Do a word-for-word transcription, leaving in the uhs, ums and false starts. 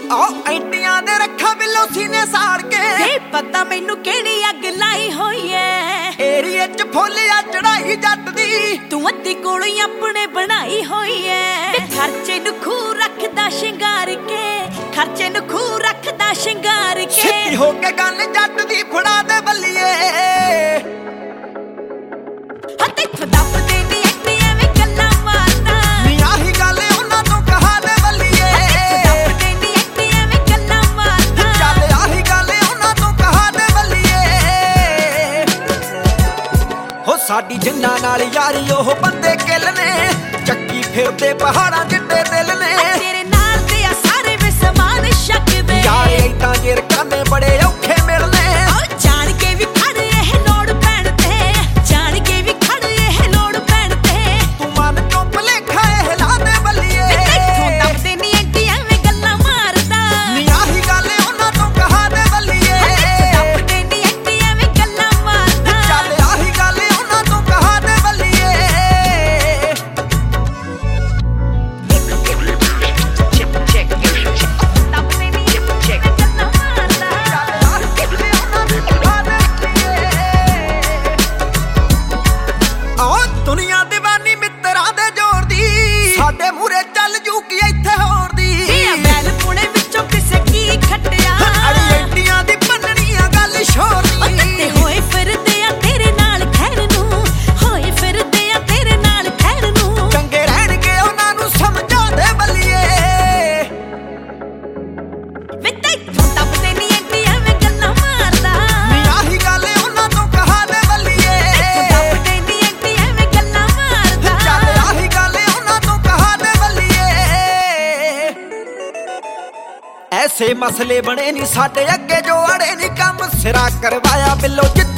ओ एंटियां दे रखा बिलो सीने साड़ के पता मैनू केड़ी अग लाई होई है एरिए च फुलिया चढ़ाई जट दी तू अद्धी कोलों अपने बनाई होई है खर्चे नू खूह रखदा शिंगार के खर्चे नू खूह रखदा शिंगार के सिद्धी हो के गल जट दी फड़ा दे बल्लिए हते दब दे नी एटी एवें गल्लां मारदा नी आही गल उन्हां तों कहा दे बल्लिए दब दे नी एटी एवें गल्लां मारदा चल आही गल उन्हां तों कहा दे बल्लिए हो साडी जिन्ना नाल यारी ओह बंदे किल ने चक्की फिरदे पहाड़ां जिड्डे दिल ने तेरे नाल ते आ सारे वे समान शक दे यार इदां जेर काने बड़े औखे मिलने जान के भी खड़ एह लोड़ पैण ते जान के भी खड़ एह लोड़ पैण ते तू मन चों भुलेखा एह ला दे बल्लिए तू दबदे नी एंटी एवें गल्लां मारदा नी आही गल उन्हां तों कहा दे बल्लिए दबदे नी एंटी एवें गल्लां मारदा चल आही गल उन्हां तों कहा दे बल्लिए दुनिया दीवानी मित्तरां दे जोर दी साडे मूरे चल जू की इत्थे होर दी बैल पुणे विचों किसे की खट्टिया अड़ी एंटियां दी बननियां गल शोर दी ते होए फिरदे आ तेरे नाल खैर नू होए फिरदे आ तेरे नाल खैर नू चंगे रहणगे उन्हां नू समझा दे बल्लिए वे तैथों दबदे नी एंटी एवें गल्लां मारदा नी आही गल उन्हां तों कहा दे बल्लिए दबदे नी एंटी एवें गल्लां मारदा चल आही गल उन्हां तों कहा दे बल्लिए ऐसे मसले बने नी साडे अगे जो अड़े नी कम सिरा करवाया बिलो